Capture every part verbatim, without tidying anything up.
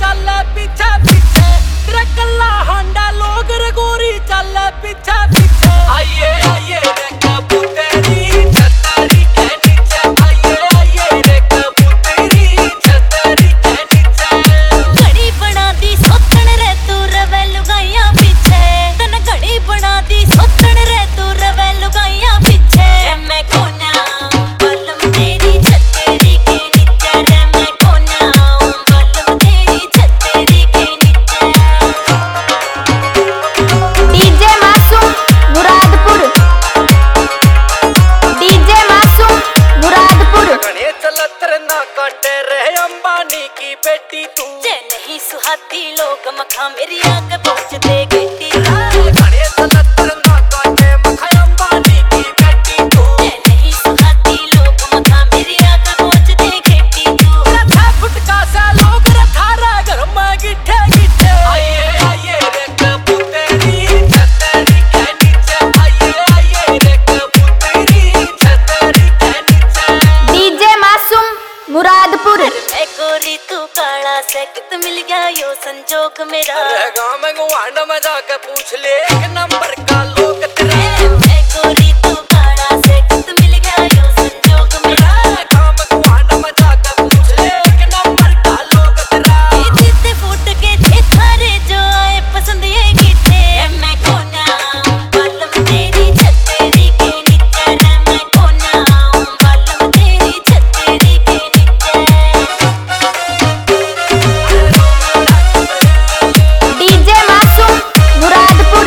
चल पीछे पीछे, तेरा कल्ला हांडा लोग रे गोरी चल पीछे पीछे। आइए आइए रे कबूतरी छतरी के नीचे, आइए आइए रे कबूतरी छतरी के नीचे। घड़ी बना दी सोतन रे तू रवे लुगाइया पीछे, तन घड़ी बना दी सोतन रे तू रवे लुगाइया पीछे। मैं कोना बलम तेरी छतरी के नीचे रे, मैं कोना बलम तेरी छतरी के नीचे। डीजे मासूम मुरादपुर, डीजे मासूम मुरादपुर। गणे चलत ना काटे रहे अंबानी की बेटी तू, जे नहीं सुहाती लोग मखा मेरी आंख पहुंच दे गेटी। गणे चलत ना काटे मखा अंबानी की बेटी तू, जे नहीं सुहाती लोग मखा मेरी आंख पहुंच दे गेटी तू। रथा फुटका सा लोग रथारा घर में गिठे गिठे। आइए आइए रे कबूतरी छतरी के नीचे, आइए आइए रे कबूतरी छतरी के नीचे। डीजे मासूम मुरादपुर। मैं गोरी तू काला से कित मिल गया यो संजोग मेरा। अरे गाँव में गुआंड में जाके पूछ ले एक नंबर का लोग तेरा। मैं गोरी तू काला से कित मिल गया यो संजोग मेरा। अरे गाँव में गुआंड में जाके पूछ ले एक नंबर का लोग तेरा। ये जितने फूट के थे थारे जो आए पसंद ये गिट्टे। मैं कोना बलम तेरी छतरी के नीचे रे, मैं कोना बलम तेरी छतरी के नीचे। डीजे मासूम मुरादपुर।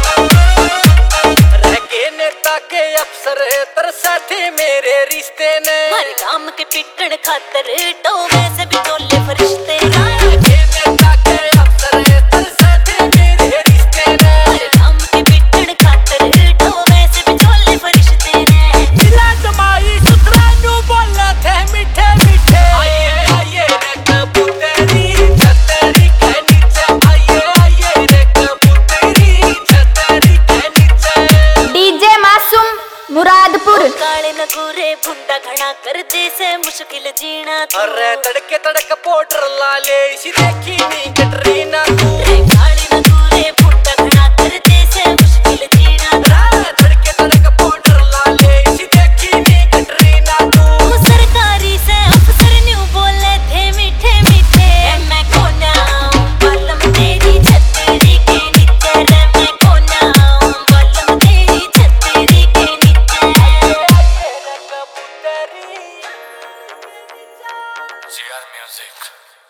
रह के नेता के अफसर तरसा थे मेरे रिश्ते ने, हर काम के पिटण खातर टोवे से भी तोले फरिश्ते। रह के नेता के अफसर तरसा थे मेरे रिश्ते ने, हर काम के पिटण खातर टोवे से भी तोले फरिश्ते ने। दिला जमाई सुतरा न्यू बोला थे मीठे मीठे। आइए आइए रे कबूतरी छतरी के नीचे, आइए आइए रे कबूतरी छतरी के नीचे। डीजे मासूम मुरादपुर। काले नगूरे भुंडा घना कर दे से मुश्किल जीना तू। अरे तड़के तड़क पाउडर ला ले इसी देखी नी कटरीना तू। रे काले नगूरे भुंडा घना कर दे से मुश्किल जीना तू। अरे तड़के तड़क पाउडर ला ले इसी देखी नी कटरीना तू। तू सरकारी से अफसर न्यू बोले थे मीठे मीठे। मैं कोना बलम तेरी छतरी के नीचे रे, मैं कोना बलम तेरी छतरी के नीचे। आइए रे कबूतरी। G R Music.